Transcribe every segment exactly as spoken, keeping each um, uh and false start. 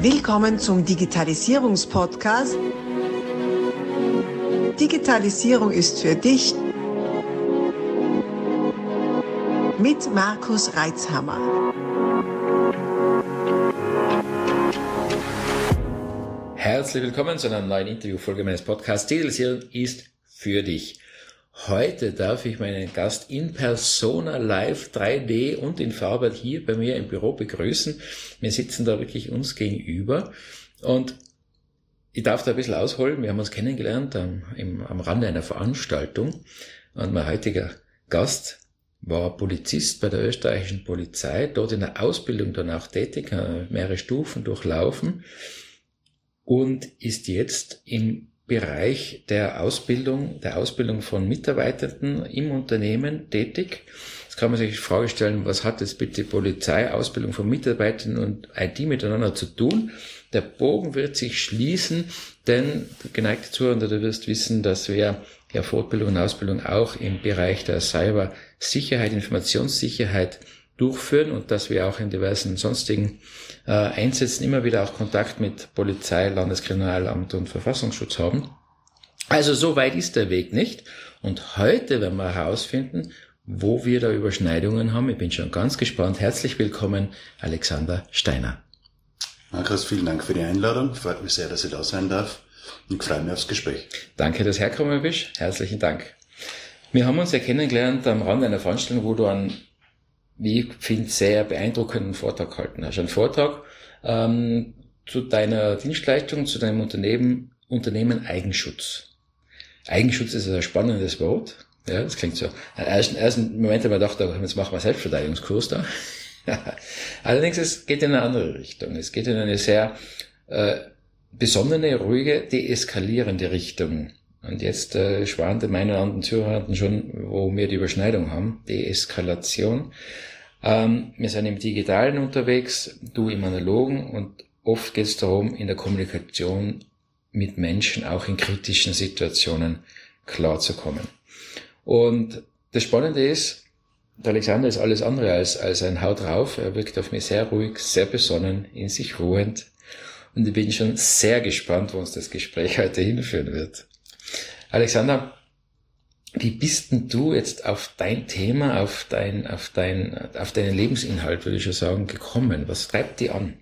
Willkommen zum Digitalisierungspodcast. Digitalisierung ist für dich mit Markus Reitzhammer. Herzlich willkommen zu einer neuen Interviewfolge meines Podcasts Digitalisierung ist für dich. Heute darf ich meinen Gast in Persona live drei D und in Farbe hier bei mir im Büro begrüßen. Wir sitzen da wirklich uns gegenüber und ich darf da ein bisschen ausholen. Wir haben uns kennengelernt am, im, am Rande einer Veranstaltung und mein heutiger Gast war Polizist bei der österreichischen Polizei, dort in der Ausbildung danach tätig, mehrere Stufen durchlaufen und ist jetzt im Bereich der Ausbildung, der Ausbildung von Mitarbeitenden im Unternehmen tätig. Jetzt kann man sich die Frage stellen, was hat jetzt bitte Polizei, Ausbildung von Mitarbeitenden und I T miteinander zu tun? Der Bogen wird sich schließen, denn geneigte Zuhörer, du wirst wissen, dass wir ja Fortbildung und Ausbildung auch im Bereich der Cybersicherheit, Informationssicherheit durchführen und dass wir auch in diversen sonstigen äh, Einsätzen immer wieder auch Kontakt mit Polizei, Landeskriminalamt und Verfassungsschutz haben. Also so weit ist der Weg nicht. Und heute werden wir herausfinden, wo wir da Überschneidungen haben. Ich bin schon ganz gespannt. Herzlich willkommen, Alexander Steiner. Markus, vielen Dank für die Einladung. Freut mich sehr, dass ich da sein darf. Und ich freue mich aufs Gespräch. Danke, dass du hergekommen bist. Herzlichen Dank. Wir haben uns ja kennengelernt am Rande einer Veranstaltung, wo du an wie ich finde, sehr beeindruckenden Vortrag gehalten hast. Ein Vortrag ähm, zu deiner Dienstleistung, zu deinem Unternehmen, Unternehmen Eigenschutz. Eigenschutz ist ein spannendes Wort. Ja, das klingt so. Im ersten, ersten Moment habe ich gedacht, jetzt machen wir einen Selbstverteidigungskurs da. Allerdings, es geht in eine andere Richtung. Es geht in eine sehr äh, besonnene, ruhige, deeskalierende Richtung. Und jetzt äh, schwant in meinen anderen Zuhörern schon, wo wir die Überschneidung haben, Deeskalation. Ähm, wir sind im Digitalen unterwegs, du im Analogen und oft geht es darum, in der Kommunikation mit Menschen auch in kritischen Situationen klarzukommen. Und das Spannende ist, der Alexander ist alles andere als, als ein Haut drauf. Er wirkt auf mich sehr ruhig, sehr besonnen, in sich ruhend. Und ich bin schon sehr gespannt, wo uns das Gespräch heute hinführen wird. Alexander, wie bist denn du jetzt auf dein Thema, auf dein, auf dein, auf deinen Lebensinhalt, würde ich schon sagen, gekommen? Was treibt dich an?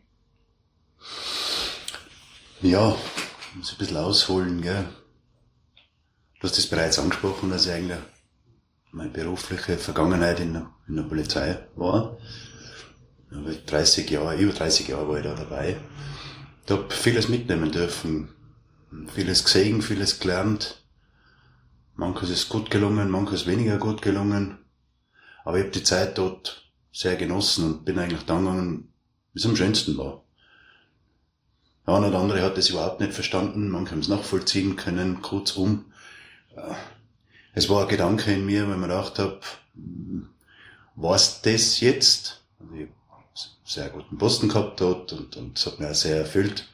Ja, ich muss ein bisschen ausholen, gell. Du hast das bereits angesprochen, dass ich eigentlich meine berufliche Vergangenheit in der, in der Polizei war. dreißig Jahre, über dreißig Jahre war ich da dabei. Ich habe vieles mitnehmen dürfen, vieles gesehen, vieles gelernt. Manches ist gut gelungen, manches weniger gut gelungen. Aber ich habe die Zeit dort sehr genossen und bin eigentlich dann gegangen, wie es am schönsten war. Der eine oder andere hat das überhaupt nicht verstanden, manche haben es nachvollziehen können, kurzum. Es war ein Gedanke in mir, wenn man gedacht habe, war's das jetzt? Also ich habe einen sehr guten Posten gehabt dort und, und es hat mich auch sehr erfüllt.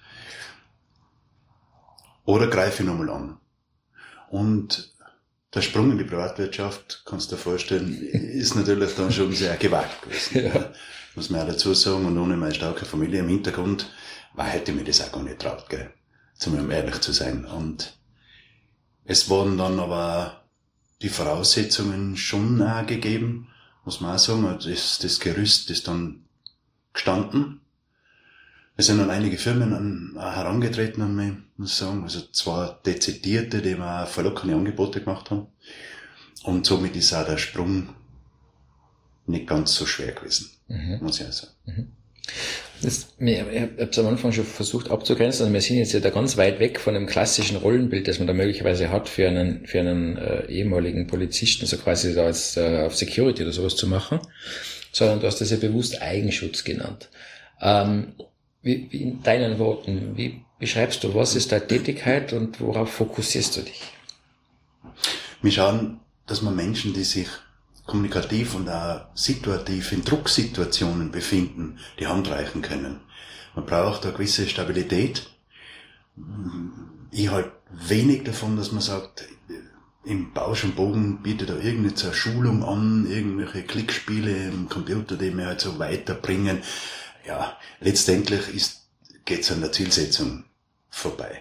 Oder greife ich nochmal an? Und der Sprung in die Privatwirtschaft, kannst du dir vorstellen, ist natürlich dann schon sehr gewagt gewesen. Ja. Muss man auch dazu sagen, und ohne meine starke Familie im Hintergrund, war, hätte ich mir das auch gar nicht traut, gell, um ehrlich zu sein. Und es wurden dann aber die Voraussetzungen schon auch gegeben, muss man auch sagen, also das, das Gerüst ist dann gestanden. Es sind dann einige Firmen an, auch herangetreten an mich, muss ich sagen. Also zwei Dezidierte, die mir auch verlockende Angebote gemacht haben. Und somit ist auch der Sprung nicht ganz so schwer gewesen, mhm. muss ich auch sagen. Mhm. Das, ich habe es am Anfang schon versucht abzugrenzen. Also wir sind jetzt ja da ganz weit weg von dem klassischen Rollenbild, das man da möglicherweise hat für einen, für einen äh, ehemaligen Polizisten, so quasi da als äh, auf Security oder sowas zu machen. Sondern du hast das ja bewusst Eigenschutz genannt. Ähm, Wie, wie in deinen Worten, wie beschreibst du, was ist deine Tätigkeit und worauf fokussierst du dich? Wir schauen, dass man Menschen, die sich kommunikativ und auch situativ in Drucksituationen befinden, die Hand reichen können. Man braucht eine gewisse Stabilität. Ich halte wenig davon, dass man sagt, im Bausch und Bogen bietet da irgendeine so eine Schulung an, irgendwelche Klickspiele im Computer, die mir halt so weiterbringen. Ja, letztendlich ist geht es an der Zielsetzung vorbei.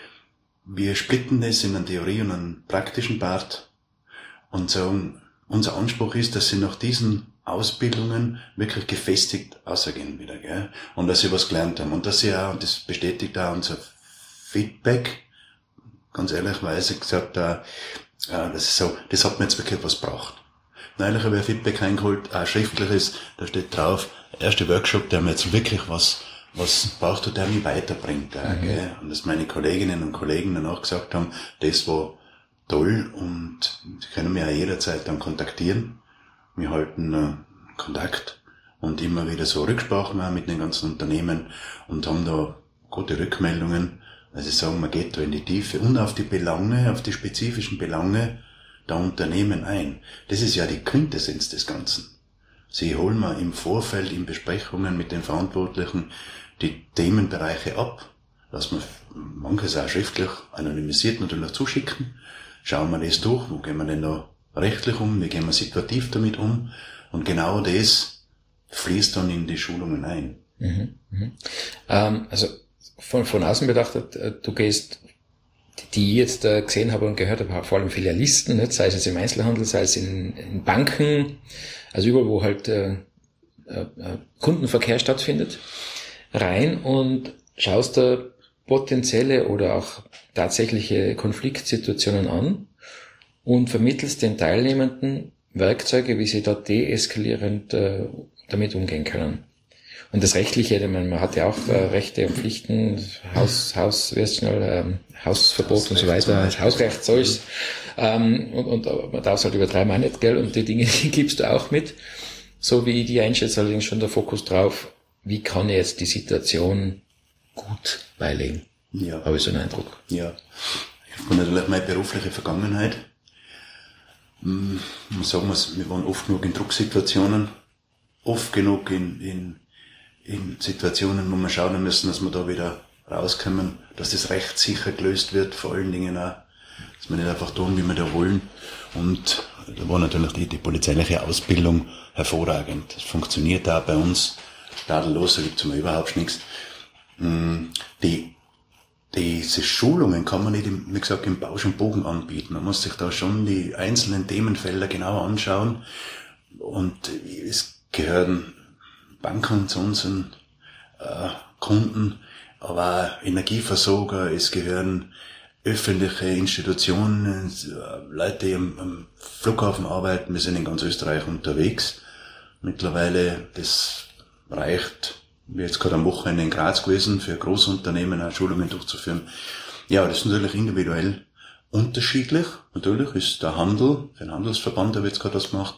Wir splitten das in einen Theorie- und einen praktischen Part und sagen, unser Anspruch ist, dass sie nach diesen Ausbildungen wirklich gefestigt rausgehen wieder, gell? Und dass sie was gelernt haben. Und dass sie auch, und das bestätigt auch unser Feedback, ganz ehrlichweise gesagt, äh, das ist so, das hat mir jetzt wirklich was gebracht. Neulich habe ich ein Feedback eingeholt, auch schriftliches, da steht drauf, der erste Workshop, der mir jetzt wirklich was, was braucht und der mich weiterbringt, äh, mhm. gell? Und dass meine Kolleginnen und Kollegen danach gesagt haben, das war toll und sie können mich auch jederzeit dann kontaktieren. Wir halten äh, Kontakt und immer wieder so Rücksprachen auch mit den ganzen Unternehmen und haben da gute Rückmeldungen. Also sagen, man geht da in die Tiefe und auf die Belange, auf die spezifischen Belange der Unternehmen ein. Das ist ja die Quintessenz des Ganzen. Sie holen wir im Vorfeld in Besprechungen mit den Verantwortlichen die Themenbereiche ab, lassen wir manches auch schriftlich anonymisiert natürlich zuschicken, schauen wir das durch, wo gehen wir denn da rechtlich um, wie gehen wir situativ damit um und genau das fließt dann in die Schulungen ein. Mhm, mhm. Ähm, also von, von außen betrachtet, du gehst, die ich jetzt äh, gesehen habe und gehört habe, vor allem Filialisten, nicht? Sei es jetzt im Einzelhandel, sei es in, in Banken, also überall, wo halt äh, äh, Kundenverkehr stattfindet, rein und schaust da potenzielle oder auch tatsächliche Konfliktsituationen an und vermittelst den Teilnehmenden Werkzeuge, wie sie da deeskalierend äh, damit umgehen können. Und das Rechtliche, ich meine, man hat ja auch äh, Rechte und Pflichten, Haus, Haus, wie heißt schnell, ähm, Hausverbot und so weiter, Hausrecht, so ist ähm, und, und man darf es halt übertreiben auch nicht, gell, und die Dinge, die gibst du auch mit. So wie ich die einschätze, allerdings schon der Fokus drauf, wie kann ich jetzt die Situation gut beilegen. Ja. Habe ich so einen Eindruck. Ja. Ich habe natürlich meine berufliche Vergangenheit. Man sagen muss, wir waren oft genug in Drucksituationen, oft genug in, in, in Situationen, wo wir schauen müssen, dass wir da wieder rauskommen, dass das rechtssicher gelöst wird, vor allen Dingen auch, dass wir nicht einfach tun, wie wir da wollen. Und da war natürlich die, die polizeiliche Ausbildung hervorragend. Das funktioniert auch bei uns tadellos, da gibt's immer überhaupt nichts. Die Diese Schulungen kann man nicht, im, wie gesagt, im Bausch und Bogen anbieten. Man muss sich da schon die einzelnen Themenfelder genau anschauen. Und es gehören Banken zu unseren äh, Kunden, aber auch Energieversorger, es gehören öffentliche Institutionen, Leute, die am, am Flughafen arbeiten. Wir sind in ganz Österreich unterwegs. Mittlerweile, das reicht. Ich bin jetzt gerade am Wochenende in Graz gewesen, für Großunternehmen auch Schulungen durchzuführen. Ja, das ist natürlich individuell unterschiedlich. Natürlich ist der Handel, für den Handelsverband, der jetzt gerade das gemacht,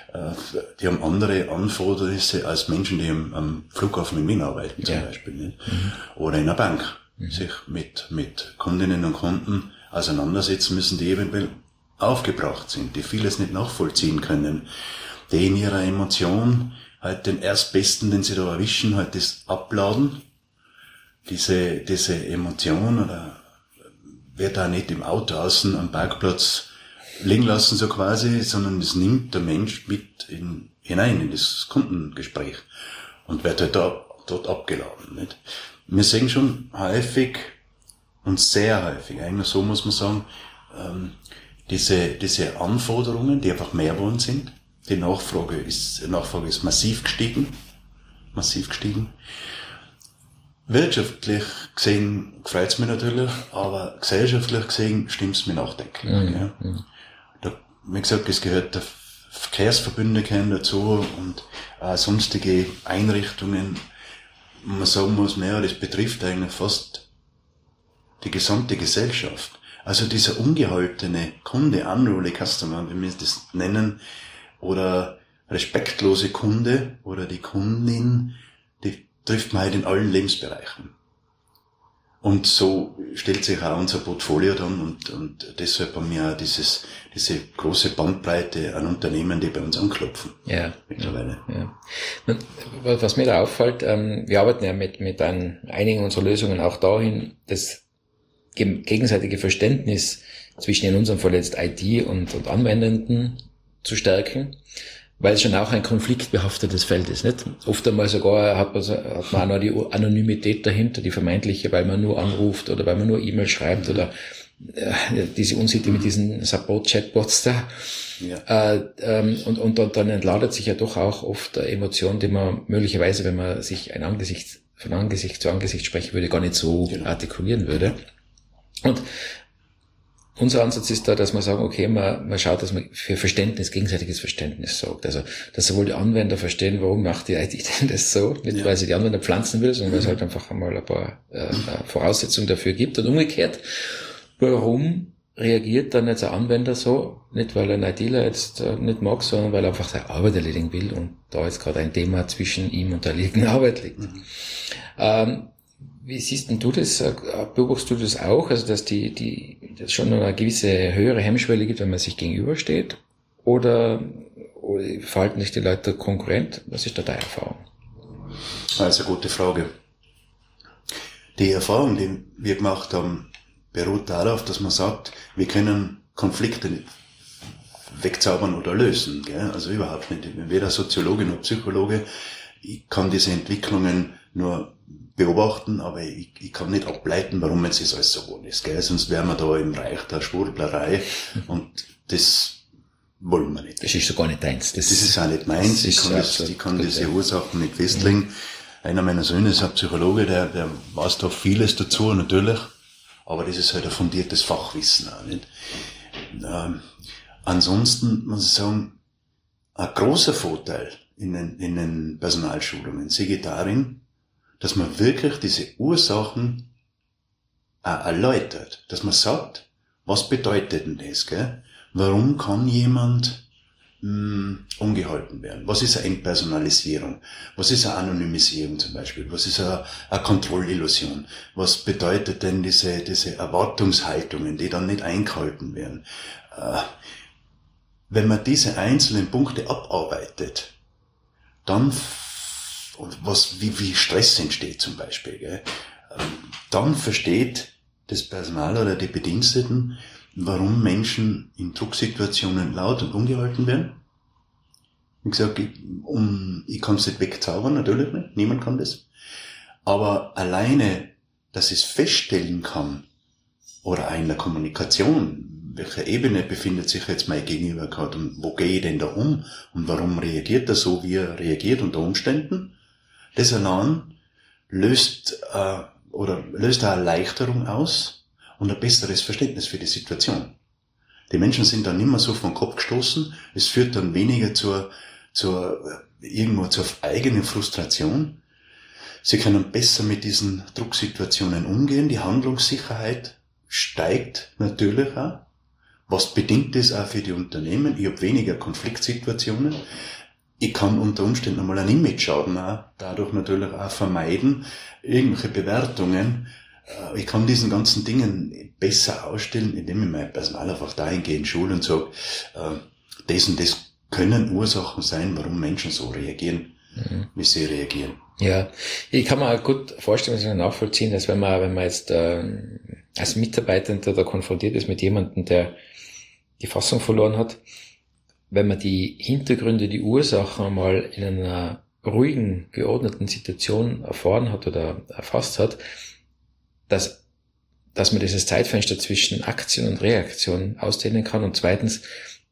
die haben andere Anfordernisse als Menschen, die am, am Flughafen in Wien arbeiten, zum ja. Beispiel. Nicht? Mhm. Oder in einer Bank mhm. sich mit, mit Kundinnen und Kunden auseinandersetzen müssen, die eventuell aufgebracht sind, die vieles nicht nachvollziehen können, die in ihrer Emotion halt den Erstbesten, den sie da erwischen, halt das abladen. Diese, diese Emotion oder wird da nicht im Auto außen am Parkplatz liegen lassen, so quasi, sondern es nimmt der Mensch mit in, hinein in das Kundengespräch und wird halt da, dort abgeladen, nicht? Wir sehen schon häufig und sehr häufig, eigentlich so muss man sagen, ähm, diese, diese Anforderungen, die einfach mehr geworden sind. Die Nachfrage ist, die Nachfrage ist massiv gestiegen, massiv gestiegen. Wirtschaftlich gesehen freut es mich natürlich, aber gesellschaftlich gesehen stimmt es mir nachdenklich. Mhm. Ja. Da, wie gesagt, es gehört der Verkehrsverbünde gehören dazu und äh, sonstige Einrichtungen. Man sagen muss, naja, das betrifft eigentlich fast die gesamte Gesellschaft. Also dieser ungehaltene Kunde, unruly Customer, wie wir das nennen, oder respektlose Kunde oder die Kundin, die trifft man halt in allen Lebensbereichen. Und so stellt sich auch unser Portfolio dann und, und deshalb haben wir auch dieses, diese große Bandbreite an Unternehmen, die bei uns anklopfen. Ja. Mittlerweile. Ja. Was mir da auffällt, ähm, wir arbeiten ja mit, mit ein, einigen unserer Lösungen auch dahin, das gegenseitige Verständnis zwischen in unserem Fall jetzt I T und, und Anwendenden zu stärken. weil es schon auch ein konfliktbehaftetes Feld ist, nicht? Oft einmal sogar hat man, hat man auch noch die Anonymität dahinter, die vermeintliche, weil man nur anruft oder weil man nur E-Mail schreibt oder äh, diese Unsitte mit diesen Support-Chatbots da. Ja. Äh, ähm, und, und, und dann entladet sich ja doch auch oft eine Emotion, die man möglicherweise, wenn man sich ein Angesicht, von Angesicht zu Angesicht sprechen würde, gar nicht so genau artikulieren würde. Und unser Ansatz ist da, dass wir sagen, okay, man, man schaut, dass man für Verständnis, gegenseitiges Verständnis sorgt. Also, dass sowohl die Anwender verstehen, warum macht die I T denn das so? Nicht, ja, weil sie die Anwender pflanzen will, sondern weil es halt einfach einmal ein paar äh, Voraussetzungen dafür gibt. Und umgekehrt, warum reagiert dann jetzt ein Anwender so? Nicht, weil ein ITler jetzt äh, nicht mag, sondern weil er einfach seine Arbeit erledigen will und da jetzt gerade ein Thema zwischen ihm und der erledigten Arbeit liegt. Mhm. Ähm, Wie siehst denn du das? Beobachtest du das auch? Also, dass die, die, dass schon eine gewisse höhere Hemmschwelle gibt, wenn man sich gegenübersteht? Oder, oder verhalten sich die Leute konkurrent? Was ist da deine Erfahrung? Das ist eine gute Frage. Die Erfahrung, die wir gemacht haben, beruht darauf, dass man sagt, wir können Konflikte nicht wegzaubern oder lösen. Gell? Also überhaupt nicht. Weder Soziologe noch Psychologe. Ich kann diese Entwicklungen nur beobachten, aber ich, ich kann nicht ableiten, warum jetzt das alles so geworden ist, gell? Sonst wären wir da im Reich der Schwurblerei und das wollen wir nicht. Das ist so gar nicht deins. Das, das ist auch nicht meins. Ich kann, das, ich kann diese Ursachen nicht festlegen. Mhm. Einer meiner Söhne ist ein Psychologe, der, der weiß da vieles dazu, natürlich, aber das ist halt ein fundiertes Fachwissen auch nicht. Ähm, ansonsten muss ich sagen, ein großer Vorteil in den, in den Personalschulungen sehe ich darin, dass man wirklich diese Ursachen auch erläutert, dass man sagt, was bedeutet denn das, gell? Warum kann jemand mh, ungehalten werden? Was ist eine Entpersonalisierung? Was ist eine Anonymisierung zum Beispiel? Was ist eine, eine Kontrollillusion? Was bedeutet denn diese, diese Erwartungshaltungen, die dann nicht eingehalten werden? Äh, wenn man diese einzelnen Punkte abarbeitet, dann und was, wie, wie Stress entsteht zum Beispiel, gell? Dann versteht das Personal oder die Bediensteten, warum Menschen in Drucksituationen laut und ungehalten werden. Wie gesagt, ich, um, ich kann es nicht wegzaubern, natürlich nicht, niemand kann das. Aber alleine, dass ich es feststellen kann, oder in der Kommunikation, welcher Ebene befindet sich jetzt mein Gegenüber gerade und wo gehe ich denn da um und warum reagiert er so, wie er reagiert unter Umständen, das allein löst, äh, oder löst eine Erleichterung aus und ein besseres Verständnis für die Situation. Die Menschen sind dann nicht mehr so vom Kopf gestoßen, es führt dann weniger zur, zur, irgendwo zur eigenen Frustration. Sie können besser mit diesen Drucksituationen umgehen, die Handlungssicherheit steigt natürlich auch. Was bedingt das auch für die Unternehmen? Ich habe weniger Konfliktsituationen. Ich kann unter Umständen einmal einen Image-Schaden auch dadurch natürlich auch vermeiden, irgendwelche Bewertungen. Ich kann diesen ganzen Dingen besser ausstellen, indem ich mein Personal einfach dahingehend schule und sage, das und das können Ursachen sein, warum Menschen so reagieren, mhm. wie sie reagieren. Ja, ich kann mir gut vorstellen, dass nachvollziehen, dass wenn man, wenn man jetzt äh, als Mitarbeiter da konfrontiert ist mit jemandem, der die Fassung verloren hat, wenn man die Hintergründe, die Ursachen einmal in einer ruhigen, geordneten Situation erfahren hat oder erfasst hat, dass, dass man dieses Zeitfenster zwischen Aktion und Reaktion ausdehnen kann und zweitens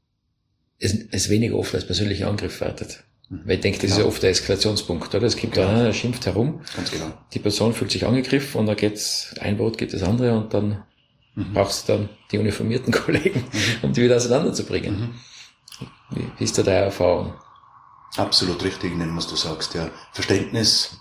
es, es weniger oft als persönlicher Angriff wertet. Mhm. Weil ich denke, das genau. ist ja oft der Eskalationspunkt, oder? Es gibt genau. da, der schimpft herum, ganz genau. Die Person fühlt sich angegriffen und dann geht's, ein Wort gibt das andere und dann mhm. brauchst du dann die uniformierten Kollegen, mhm. um die wieder auseinanderzubringen. Mhm. Wie, wie ist da deine Erfahrung? Absolut richtig, was du sagst, ja. Verständnis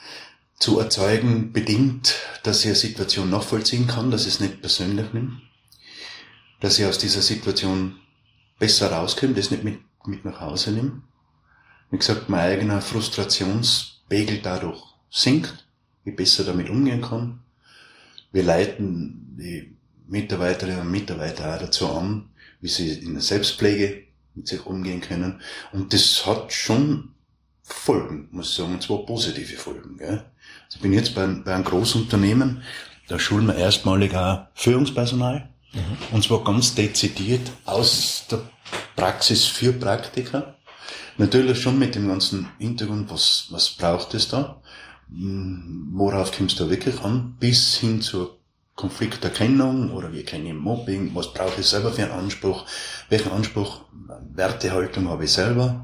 zu erzeugen bedingt, dass ich eine Situation nachvollziehen kann, dass ich es nicht persönlich nehme, dass ich aus dieser Situation besser rauskomme, das nicht mit, mit nach Hause nehme. Wie gesagt, mein eigener Frustrationspegel dadurch sinkt, ich besser damit umgehen kann. Wir leiten die Mitarbeiterinnen und Mitarbeiter auch dazu an, wie sie in der Selbstpflege mit sich umgehen können. Und das hat schon Folgen, muss ich sagen, und zwar positive Folgen. Gell? Also ich bin jetzt bei, bei einem Großunternehmen, da schulen wir erstmalig auch Führungspersonal, mhm. und zwar ganz dezidiert aus der Praxis für Praktiker. Natürlich schon mit dem ganzen Hintergrund, was, was braucht es da? Worauf kommt es da wirklich an? Bis hin zur Konflikterkennung oder wie kenne ich Mobbing? Was brauche ich selber für einen Anspruch? Welchen Anspruch, Wertehaltung habe ich selber?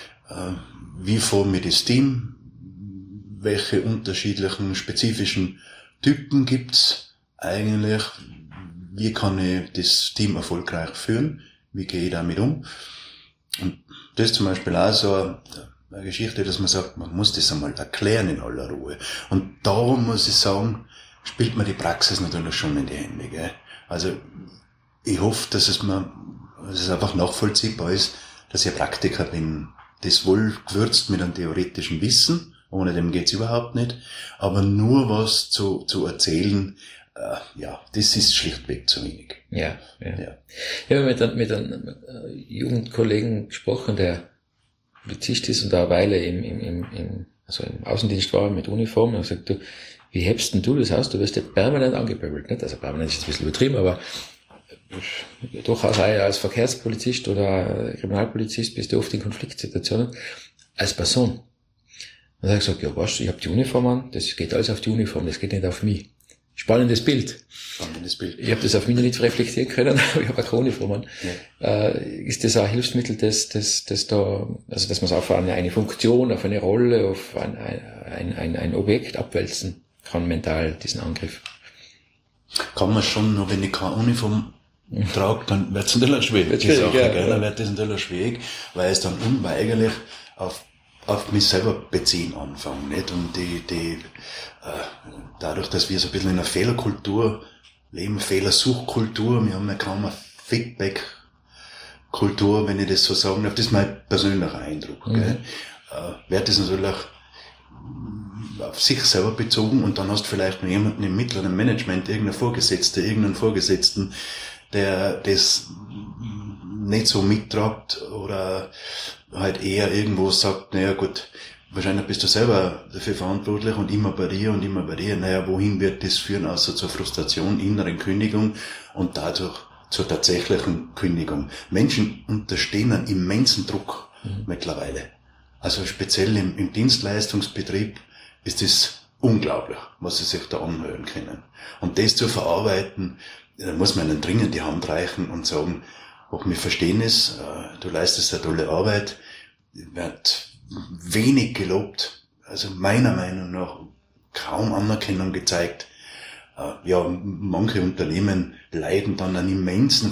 Wie forme ich das Team? Welche unterschiedlichen, spezifischen Typen gibt's eigentlich? Wie kann ich das Team erfolgreich führen? Wie gehe ich damit um? Und das ist zum Beispiel auch so eine Geschichte, dass man sagt, man muss das einmal erklären in aller Ruhe. Und da muss ich sagen, spielt mir die Praxis natürlich schon in die Hände. Gell? Also ich hoffe, dass es mir, dass es einfach nachvollziehbar ist, dass ich ein Praktiker bin, das wohl gewürzt mit einem theoretischen Wissen, ohne dem geht's überhaupt nicht, aber nur was zu, zu erzählen, äh, ja, das ist schlichtweg zu wenig. Ja, ja. ja. Ich habe mit einem, mit einem Jugendkollegen gesprochen, der Polizist ist und da eine Weile im, im, im, im, also im Außendienst war mit Uniform, und er sagt, du, wie hebst denn du das aus? Du wirst ja permanent angepöbelt, nicht? Also permanent ist jetzt ein bisschen übertrieben, aber durchaus auch als Verkehrspolizist oder Kriminalpolizist bist du oft in Konfliktsituationen als Person. Und dann habe ich gesagt, ja, weißt du, ich habe die Uniform an, das geht alles auf die Uniform, das geht nicht auf mich. Spannendes Bild. Spannendes Bild. Ich habe das auf mich noch nicht reflektieren können, aber ich habe eine Uniform an. Ja. Äh, ist das auch ein Hilfsmittel, das, das, das da, also dass man es auf eine, eine Funktion, auf eine Rolle, auf ein, ein, ein, ein Objekt abwälzen kann, mental, diesen Angriff? Kann man schon, nur wenn ich keine Uniform trage, dann wird es natürlich schwierig. schwierig Sache, ja, ja. Dann wird es natürlich schwierig, weil es dann unweigerlich auf, auf mich selber beziehen anfangen, nicht? Und die, die, äh, dadurch, dass wir so ein bisschen in einer Fehlerkultur leben, Fehlersuchkultur, wir haben ja kaum eine Feedback-Kultur, wenn ich das so sagen darf, das ist mein persönlicher Eindruck, mhm. gell? Äh, wird das natürlich auf sich selber bezogen und dann hast du vielleicht noch jemanden im mittleren Management, irgendeinen Vorgesetzten, irgendeinen Vorgesetzten, der das nicht so mittragt oder halt eher irgendwo sagt, naja gut, wahrscheinlich bist du selber dafür verantwortlich und immer bei dir und immer bei dir, naja, wohin wird das führen, außer zur Frustration, inneren Kündigung und dadurch zur tatsächlichen Kündigung. Menschen unterstehen einen immensen Druck mhm. mittlerweile. Also speziell im, im Dienstleistungsbetrieb ist es unglaublich, was sie sich da anhören können. Und das zu verarbeiten, da muss man ihnen dringend die Hand reichen und sagen, ob wir verstehen es, du leistest eine tolle Arbeit, wird wenig gelobt, also meiner Meinung nach kaum Anerkennung gezeigt. Ja, manche Unternehmen leiden dann an immensen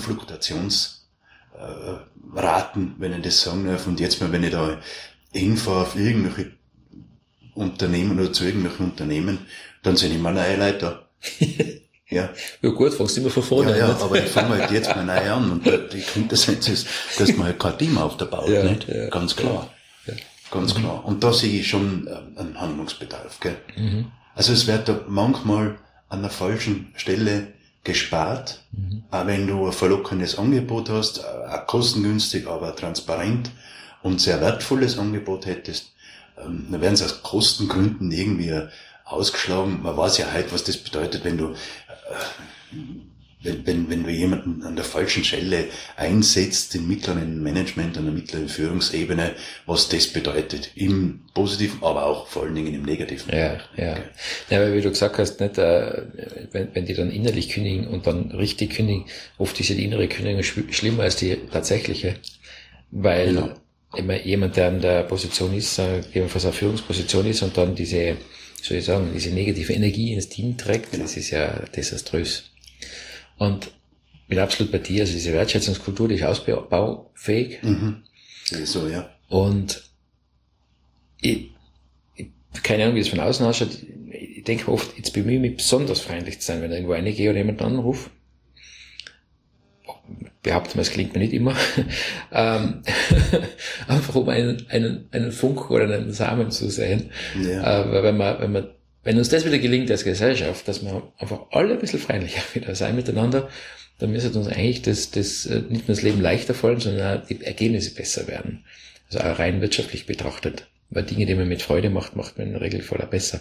Fluktuationsraten, wenn ich das sagen darf. Und jetzt mal, wenn ich da hinfahre auf irgendwelche Unternehmen oder zu irgendwelchen Unternehmen, dann sind immer neue Leute da. Ja. Ja gut, fängst du immer von vorne an. Ja, ja, nicht? aber ich fange halt jetzt mal neu an und die Quintessenz ist, dass man halt kein Team aufbaut, ja, nicht? Ja, ganz klar. Ja. Ganz mhm. klar. Und da sehe ich schon einen Handlungsbedarf, gell? Mhm. Also es wird da manchmal an der falschen Stelle gespart, mhm. auch wenn du ein verlockendes Angebot hast, auch kostengünstig, aber transparent und sehr wertvolles Angebot hättest, ähm, dann werden sie aus Kostengründen irgendwie ausgeschlagen. Man weiß ja halt, was das bedeutet, wenn du äh, wenn, wenn, wenn du jemanden an der falschen Stelle einsetzt, im mittleren Management, an der mittleren Führungsebene, was das bedeutet. Im Positiven, aber auch vor allen Dingen im Negativen. Ja, ja. Ja, weil wie du gesagt hast, nicht, äh, wenn, wenn die dann innerlich kündigen und dann richtig kündigen, oft ist ja die innere Kündigung sch- schlimmer als die tatsächliche. Weil genau. immer jemand, der an der Position ist, äh, jedenfalls eine Führungsposition ist und dann diese, soll ich sagen, diese negative Energie ins Team trägt, genau. Das ist ja desaströs. Und bin absolut bei dir, also diese Wertschätzungskultur, die ist ausbaufähig. Mhm. So, ja. Und ich, ich, keine Ahnung, wie es von außen ausschaut, ich denke mir oft, jetzt bemühe ich mich besonders freundlich zu sein, wenn ich irgendwo reingehe oder jemanden anrufe. Behaupten wir, es klingt mir nicht immer. ähm, einfach um einen, einen, einen Funken oder einen Samen zu sehen. Ja. Äh, weil wenn man, wenn man Wenn uns das wieder gelingt als Gesellschaft, dass wir einfach alle ein bisschen freundlicher wieder sein miteinander, dann müsste uns eigentlich das, das nicht nur das Leben leichter fallen, sondern auch die Ergebnisse besser werden. Also auch rein wirtschaftlich betrachtet. Weil Dinge, die man mit Freude macht, macht man in der Regel voller besser.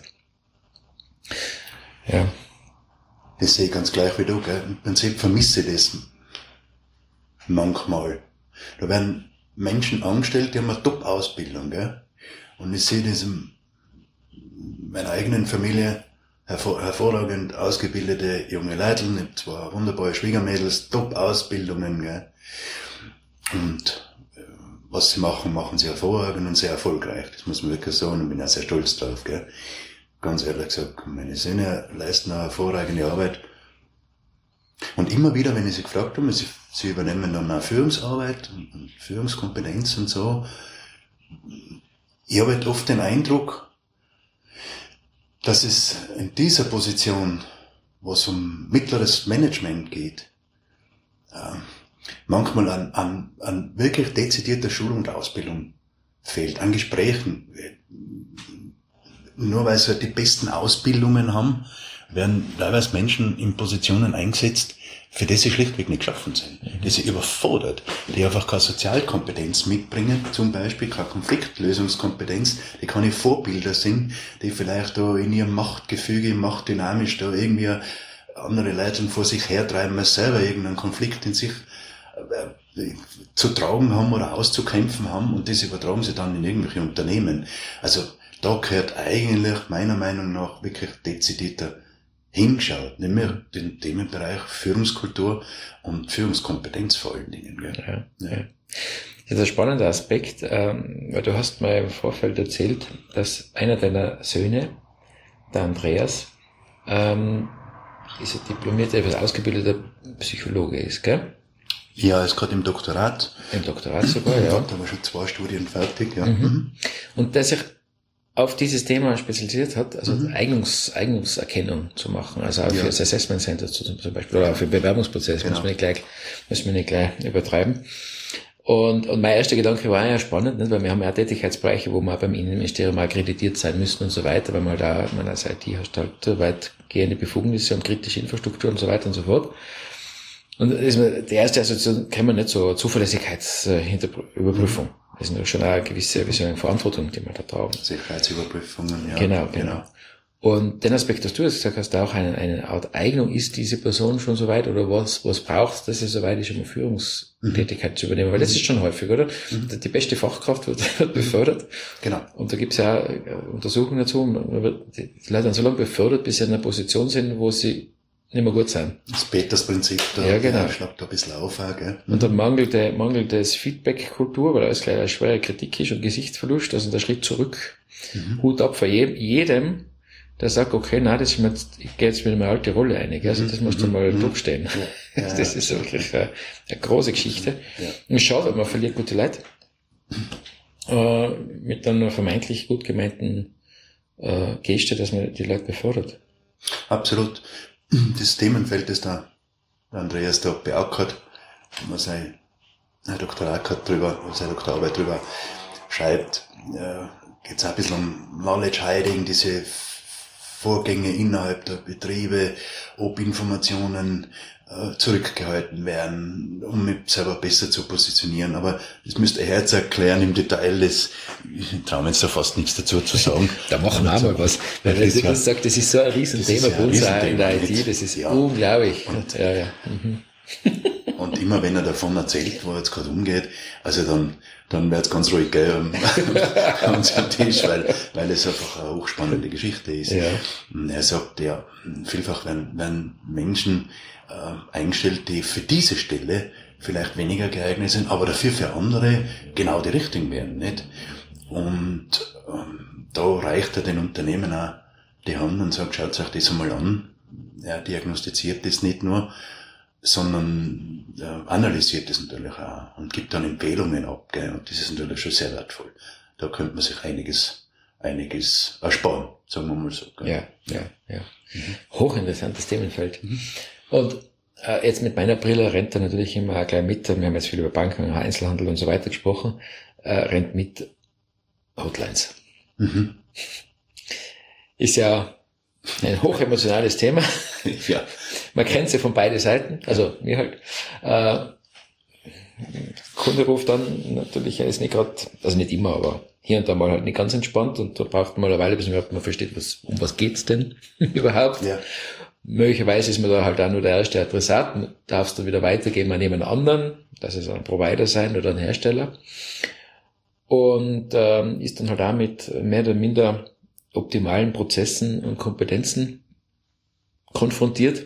Ja. Das sehe ich ganz gleich wie du, gell? Im Prinzip vermisse ich das manchmal. Da werden Menschen angestellt, die haben eine Top-Ausbildung, gell? Und ich sehe das in meiner eigenen Familie, hervor, hervorragend ausgebildete junge Leute, ich habe zwei wunderbare Schwiegermädels, Top-Ausbildungen, gell? Und äh, was sie machen, machen sie hervorragend und sehr erfolgreich. Das muss man wirklich sagen und bin auch sehr stolz drauf, gell? Ganz ehrlich gesagt, meine Söhne leisten eine hervorragende Arbeit. Und immer wieder, wenn ich sie gefragt habe, sie, sie übernehmen dann auch Führungsarbeit und, und Führungskompetenz und so, ich habe halt oft den Eindruck, dass es in dieser Position, wo es um mittleres Management geht, äh, manchmal an, an, an wirklich dezidierter Schulung und Ausbildung fehlt, an Gesprächen. Nur weil sie halt die besten Ausbildungen haben, werden teilweise Menschen in Positionen eingesetzt, für die sie schlichtweg nicht geschaffen sind, die sie überfordert, die einfach keine Sozialkompetenz mitbringen, zum Beispiel keine Konfliktlösungskompetenz, die keine Vorbilder sind, die vielleicht da in ihrem Machtgefüge, machtdynamisch da irgendwie andere Leute vor sich hertreiben, weil sie selber irgendeinen Konflikt in sich äh, zu tragen haben oder auszukämpfen haben und das übertragen sie dann in irgendwelche Unternehmen. Also da gehört eigentlich meiner Meinung nach wirklich dezidierter hingeschaut, nämlich den Themenbereich Führungskultur und Führungskompetenz vor allen Dingen. Gell? Ja, ja. Das ist ein spannender Aspekt, ähm, weil du hast mir im Vorfeld erzählt, dass einer deiner Söhne, der Andreas, ähm, ist ein diplomierter, ausgebildeter Psychologe ist, gell? Ja, er ist gerade im Doktorat. Im Doktorat sogar, ja. Da war schon zwei Studien fertig, ja. Mhm. Und der sich auf dieses Thema spezialisiert hat, also mhm. Eignungs, Eignungserkennung zu machen, also auch ja. für das Assessment Center zum Beispiel, oder auch für Bewerbungsprozesse, genau. muss man nicht gleich, muss man nicht gleich übertreiben. Und, und mein erster Gedanke war ja spannend, nicht? Weil wir haben ja Tätigkeitsbereiche, wo wir beim Innenministerium akkreditiert sein müssen und so weiter, weil man da, man als I T hast halt weitgehende Befugnisse und kritische Infrastruktur und so weiter und so fort. Und das ist mir, die erste Assoziation kennen wir nicht so Zuverlässigkeitsüberprüfung. Das ist schon eine gewisse, wie soll ich sagen, Verantwortung, die wir da tragen. Sicherheitsüberprüfungen, ja. Genau, genau. genau. Und den Aspekt, dass du jetzt gesagt hast, da auch eine, eine Art Eignung, ist diese Person schon so weit oder was, was braucht, dass sie so weit ist, um eine Führungstätigkeit mhm. zu übernehmen? Weil das ist schon häufig, oder? Mhm. Die beste Fachkraft wird, wird befördert. Genau. Und da gibt's ja auch Untersuchungen dazu, man wird die Leute dann so lange befördert, bis sie in einer Position sind, wo sie nicht mehr gut sein. Das Peters-Prinzip, da ja, genau. schlagt da ein bisschen auf, auch, gell? Und dann mangelt, mangelt es Feedback-Kultur, weil alles gleich eine schwere Kritik ist und Gesichtsverlust, also der Schritt zurück. Mhm. Hut ab vor jedem, der sagt, okay, nein, das ist mir jetzt, ich gehe jetzt mit einer alten Rolle ein, gell? Also das musst du mal mhm. durchstehen. Ja. Ja, das ist wirklich eine, eine große Geschichte. Ja. Und schade, man verliert gute Leute. Äh, mit einer vermeintlich gut gemeinten äh, Geste, dass man die Leute befördert. Absolut. Das Themenfeld, das der Andreas da beackert, wo sein Doktorat drüber, seine Doktorarbeit drüber schreibt, äh, geht es auch ein bisschen um Knowledge Hiding, diese Vorgänge innerhalb der Betriebe, ob Informationen äh, zurückgehalten werden, um mich selber besser zu positionieren. Aber das müsste er jetzt erklären im Detail. Das, ich traue mir jetzt da fast nichts dazu zu sagen. Da machen wir auch mal was. Weil das, das, das, sagt, das ist so ein Riesenthema bei uns in der I T, das ist ja unglaublich. Und, ja, ja. Mhm. Und immer wenn er davon erzählt, wo er jetzt gerade umgeht, also dann, dann wird's ganz ruhig, gell, am, am Tisch, weil, weil es einfach eine hochspannende Geschichte ist. Ja. Und er sagt, ja, vielfach werden, werden Menschen äh, eingestellt, die für diese Stelle vielleicht weniger geeignet sind, aber dafür für andere genau die richtigen wären, nicht? Und ähm, da reicht er den Unternehmen auch die Hand und sagt, schaut euch das einmal an. Er diagnostiziert das nicht nur, sondern äh, analysiert das natürlich auch und gibt dann Empfehlungen ab, gell? Und das ist natürlich schon sehr wertvoll. Da könnte man sich einiges, einiges ersparen, sagen wir mal so. Gell? Ja, ja, ja. Mhm. Hochinteressantes Themenfeld. Mhm. Und äh, jetzt mit meiner Brille rennt er natürlich immer auch gleich mit, wir haben jetzt viel über Banken, Einzelhandel und so weiter gesprochen, äh, rennt mit Hotlines. Mhm. Ist ja ein hochemotionales Thema. Ja. Man kennt sie von beiden Seiten, also mir halt. Äh, Kunde ruft dann natürlich, er ist nicht gerade, also nicht immer, aber hier und da mal halt nicht ganz entspannt und da braucht man mal eine Weile, bis man überhaupt mal versteht, was, um was geht's denn überhaupt. Ja. Möglicherweise ist man da halt auch nur der erste Adressat, und darfst du wieder weitergeben an jemand anderen, das ist ein Provider sein oder ein Hersteller. Und ähm, ist dann halt auch mit mehr oder minder optimalen Prozessen und Kompetenzen konfrontiert.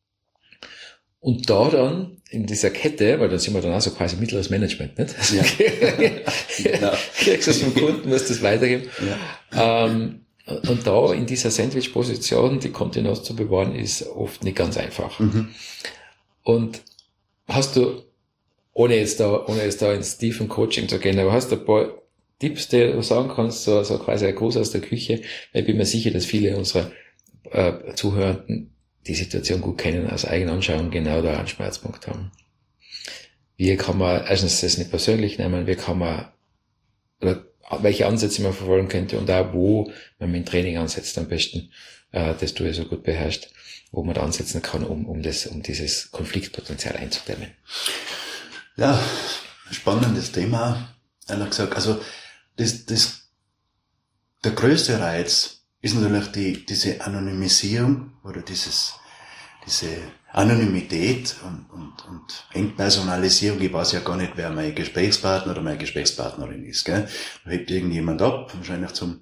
Und da dann in dieser Kette, weil dann sind wir dann auch so quasi mittleres Management, nicht? Also ja. Genau. Kriegst du es vom Kunden, musst das weitergeben. Ja. Ähm, und da in dieser Sandwich-Position die Kontenance zu bewahren, ist oft nicht ganz einfach. Mhm. Und hast du, ohne jetzt da, ohne jetzt da ins tiefen Coaching zu gehen, aber hast du ein paar Tipps, die du sagen kannst, so, so quasi ein Gruß aus der Küche, weil ich bin mir sicher, dass viele unserer äh, Zuhörenden die Situation gut kennen, aus eigener Anschauung genau da einen Schmerzpunkt haben. Wie kann man erstens das nicht persönlich nehmen, wie kann man, oder welche Ansätze man verfolgen könnte und auch wo man mit dem Training ansetzt am besten, äh, das du ja so gut beherrschst, wo man da ansetzen kann, um, um das, um dieses Konfliktpotenzial einzudämmen. Ja, spannendes Thema, ehrlich gesagt. Also, das, das, der größte Reiz ist natürlich die, diese Anonymisierung oder dieses, diese Anonymität und, und, und Entpersonalisierung. Ich weiß ja gar nicht, wer mein Gesprächspartner oder meine Gesprächspartnerin ist, gell. Da hebt irgendjemand ab, wahrscheinlich zum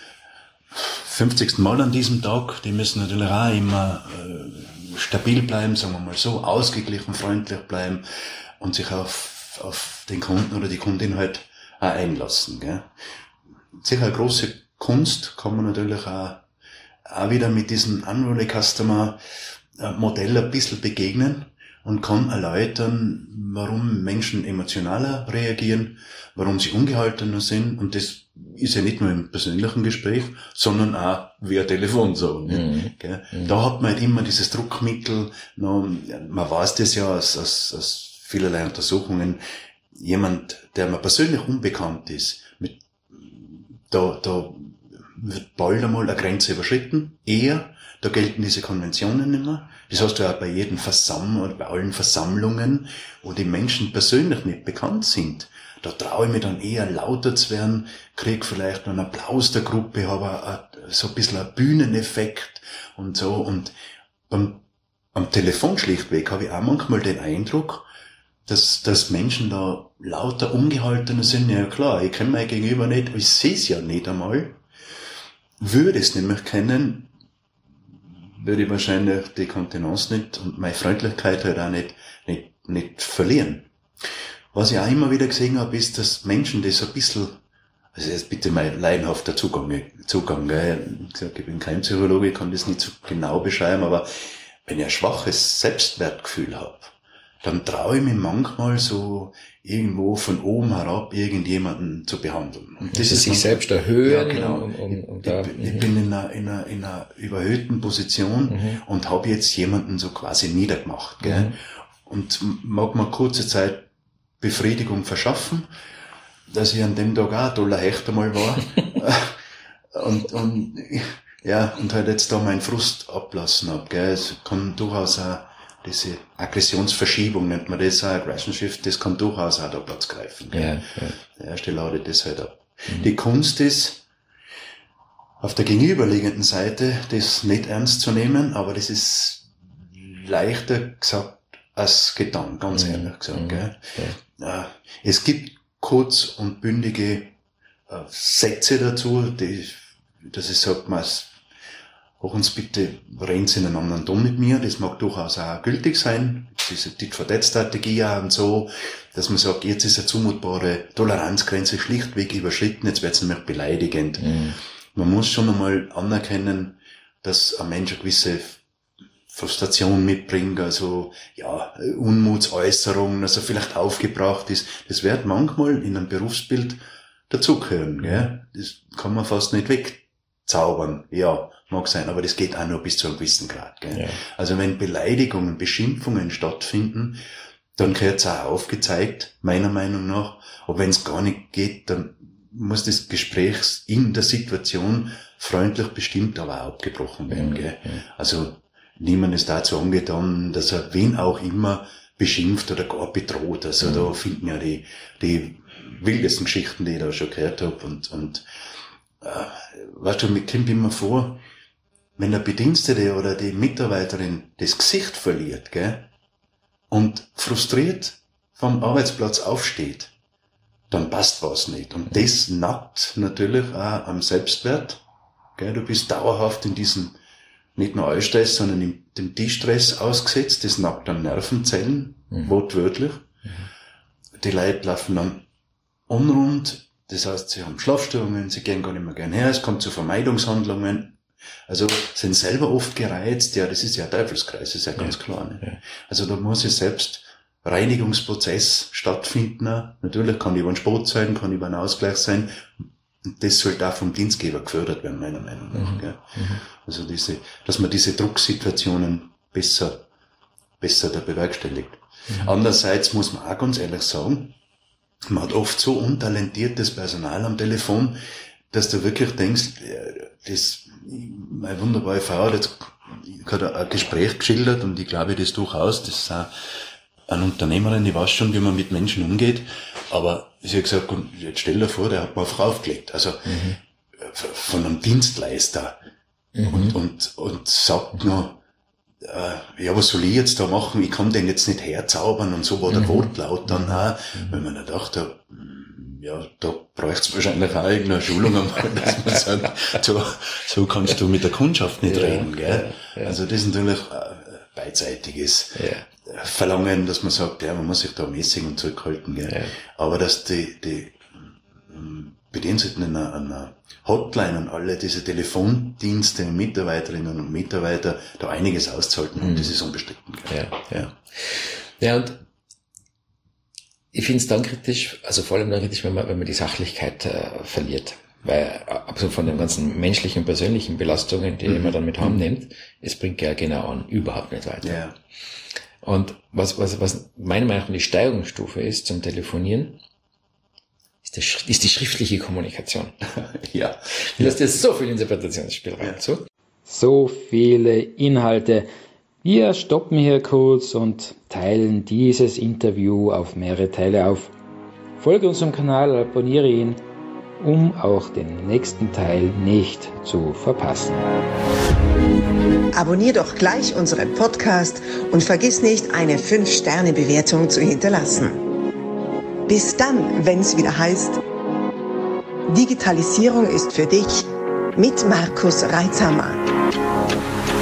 fünfzigsten Mal an diesem Tag. Die müssen natürlich auch immer äh, stabil bleiben, sagen wir mal so, ausgeglichen, freundlich bleiben und sich auf, auf den Kunden oder die Kundin halt auch einlassen, gell. Sicher eine große Kunst kann man natürlich auch, auch wieder mit diesem Unruly Customer Modell ein bisschen begegnen und kann erläutern, warum Menschen emotionaler reagieren, warum sie ungehaltener sind. Und das ist ja nicht nur im persönlichen Gespräch, sondern auch via Telefon so. Mhm. Mhm. Da hat man halt immer dieses Druckmittel. Man weiß das ja aus, aus, aus vielerlei Untersuchungen. Jemand, der mir persönlich unbekannt ist, mit, da, da wird bald einmal eine Grenze überschritten. Eher, da gelten diese Konventionen nicht mehr. Das hast du auch bei jedem Versammlung oder bei allen Versammlungen, wo die Menschen persönlich nicht bekannt sind. Da traue ich mich dann eher lauter zu werden, krieg vielleicht noch einen Applaus der Gruppe, habe so ein bisschen einen Bühneneffekt und so. Und beim, am Telefon schlichtweg habe ich auch manchmal den Eindruck, dass, dass Menschen da lauter ungehaltener sind. Ja klar, ich kenne mein Gegenüber nicht, ich sehe es ja nicht einmal. Würde es nämlich kennen, würde ich wahrscheinlich die Kontenance nicht und meine Freundlichkeit halt auch nicht, nicht, nicht verlieren. Was ich auch immer wieder gesehen habe, ist, dass Menschen das ein bisschen, also jetzt bitte mein laienhafter Zugang, Zugang, gell. Ich sag, ich bin kein Psychologe, ich kann das nicht so genau beschreiben, aber wenn ich ein schwaches Selbstwertgefühl habe, dann traue ich mich manchmal so irgendwo von oben herab irgendjemanden zu behandeln. Und das also ist sich selbst erhöhen. Ja, genau. Um, um, um da, ich, ich bin in einer, in einer, in einer überhöhten Position mhm. und habe jetzt jemanden so quasi niedergemacht. Gell? Mhm. Und mag mir kurze Zeit Befriedigung verschaffen, dass ich an dem Tag auch ein toller Hecht einmal war. und, und, ja, und halt jetzt da meinen Frust ablassen habe. Gell? Es kann durchaus auch diese Aggressionsverschiebung, nennt man das, Aggression Shift, das kann durchaus auch da Platz greifen. Ja, ja. Der erste lautet das halt ab. Mhm. Die Kunst ist, auf der gegenüberliegenden Seite das nicht ernst zu nehmen, aber das ist leichter gesagt als getan, ganz mhm. ehrlich gesagt. Mhm. Gell? Ja. Es gibt kurz und bündige äh, Sätze dazu, die, dass ich sage, man auch uns bitte, reden Sie in einen anderen Ton mit mir, das mag durchaus auch gültig sein, diese Tit-for-Tat-Strategie und so, dass man sagt, jetzt ist eine zumutbare Toleranzgrenze schlichtweg überschritten, jetzt wird es nämlich beleidigend. Mhm. Man muss schon einmal anerkennen, dass ein Mensch eine gewisse Frustration mitbringt, also ja, Unmutsäußerungen, dass er vielleicht aufgebracht ist. Das wird manchmal in einem Berufsbild dazugehören, gell? Das kann man fast nicht wegzaubern, ja. Mag sein, aber das geht auch nur bis zu einem gewissen Grad. Gell? Ja. Also wenn Beleidigungen, Beschimpfungen stattfinden, dann gehört es auch aufgezeigt, meiner Meinung nach. Aber wenn es gar nicht geht, dann muss das Gespräch in der Situation freundlich bestimmt, aber auch abgebrochen werden. Gell? Ja. Also niemand ist dazu angetan, dass er wen auch immer beschimpft oder gar bedroht. Also ja. Da finden ja die, die wildesten Geschichten, die ich da schon gehört habe. Und, und äh, weißt du, mir kommt immer vor, wenn der Bedienstete oder die Mitarbeiterin das Gesicht verliert, gell, und frustriert vom Arbeitsplatz aufsteht, dann passt was nicht. Und das nackt natürlich auch am Selbstwert. Gell? Du bist dauerhaft in diesem, nicht nur Eustress, sondern in dem Distress ausgesetzt. Das nackt an Nervenzellen, mhm. wortwörtlich. Mhm. Die Leute laufen dann unrund. Das heißt, sie haben Schlafstörungen, sie gehen gar nicht mehr gern her, es kommt zu Vermeidungshandlungen. Also sind selber oft gereizt. Ja, das ist ja ein Teufelskreis, das ist ja ganz ja. klar. Ne? Ja. Also da muss ich selbst Reinigungsprozess stattfinden. Natürlich kann über einen Sport sein, kann über einen Ausgleich sein. Und das sollte auch vom Dienstgeber gefördert werden, meiner Meinung nach. Mhm. Gell? Mhm. Also diese, dass man diese Drucksituationen besser, besser da bewerkstelligt. Mhm. Andererseits muss man auch ganz ehrlich sagen, man hat oft so untalentiertes Personal am Telefon, dass du wirklich denkst, das, meine wunderbare Frau hat jetzt gerade ein Gespräch geschildert und ich glaube das durchaus, das ist auch eine Unternehmerin, die weiß schon, wie man mit Menschen umgeht, aber sie hat gesagt, jetzt stell dir vor, der hat mal auf raufgelegt, also mhm. von einem Dienstleister mhm. und, und, und sagt noch, äh, ja, was soll ich jetzt da machen, ich kann den jetzt nicht herzaubern und so war der mhm. Wortlaut dann auch, mhm. weil man dann dachte, ja, da bräuchte es wahrscheinlich auch irgendeine Schulung einmal, dass man sagt, so, so kannst du mit der Kundschaft nicht ja, reden, gell? Ja, ja. Also das ist natürlich ein beidseitiges ja. Verlangen, dass man sagt, ja, man muss sich da mäßig und zurückhalten, gell? Ja. Aber dass die, die Bediensteten einer, einer Hotline und alle diese Telefondienste, Mitarbeiterinnen und Mitarbeiter da einiges auszuhalten haben, mhm. das ist unbestritten. Gell? Ja, ja. Ja, und ich finde es dann kritisch, also vor allem dann kritisch, wenn man, wenn man die Sachlichkeit äh, verliert. Weil, abgesehen von den ganzen menschlichen und persönlichen Belastungen, die mhm. man dann mit haben nimmt, es bringt ja genau an überhaupt nicht weiter. Ja. Und was, was, was meiner Meinung nach die Steigerungsstufe ist zum Telefonieren, ist, der, ist die schriftliche Kommunikation. Ja. Du lässt dir so viel Interpretationsspielraum ja. zu. So viele Inhalte. Wir stoppen hier kurz und teilen dieses Interview auf mehrere Teile auf. Folge unserem Kanal, abonniere ihn, um auch den nächsten Teil nicht zu verpassen. Abonnier doch gleich unseren Podcast und vergiss nicht, eine fünf Sterne Bewertung zu hinterlassen. Bis dann, wenn's wieder heißt, Digitalisierung ist für dich mit Markus Reitzhammer.